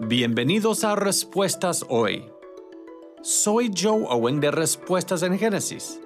Bienvenidos a Respuestas Hoy. Soy Joe Owen de Respuestas en Génesis.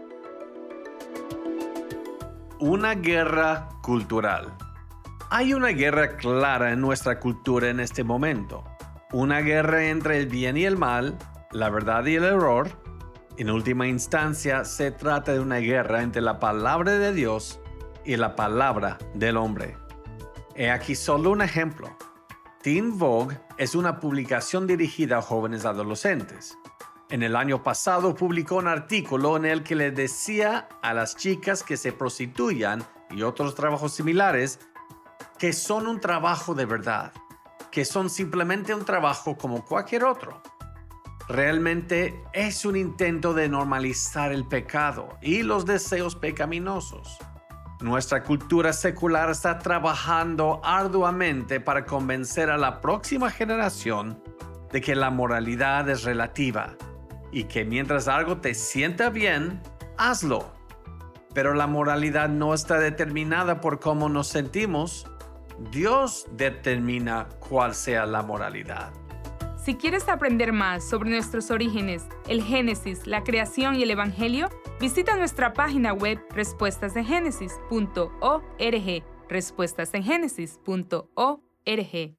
Una guerra cultural. Hay una guerra clara en nuestra cultura en este momento. Una guerra entre el bien y el mal, la verdad y el error. En última instancia, se trata de una guerra entre la palabra de Dios y la palabra del hombre. He aquí solo un ejemplo. Teen Vogue es una publicación dirigida a jóvenes adolescentes. En el año pasado publicó un artículo en el que le decía a las chicas que se prostituyan y otros trabajos similares que son un trabajo de verdad, que son simplemente un trabajo como cualquier otro. Realmente es un intento de normalizar el pecado y los deseos pecaminosos. Nuestra cultura secular está trabajando arduamente para convencer a la próxima generación de que la moralidad es relativa y que mientras algo te sienta bien, hazlo. Pero la moralidad no está determinada por cómo nos sentimos. Dios determina cuál sea la moralidad. Si quieres aprender más sobre nuestros orígenes, el Génesis, la creación y el Evangelio, visita nuestra página web respuestasengenesis.org, respuestasengenesis.org.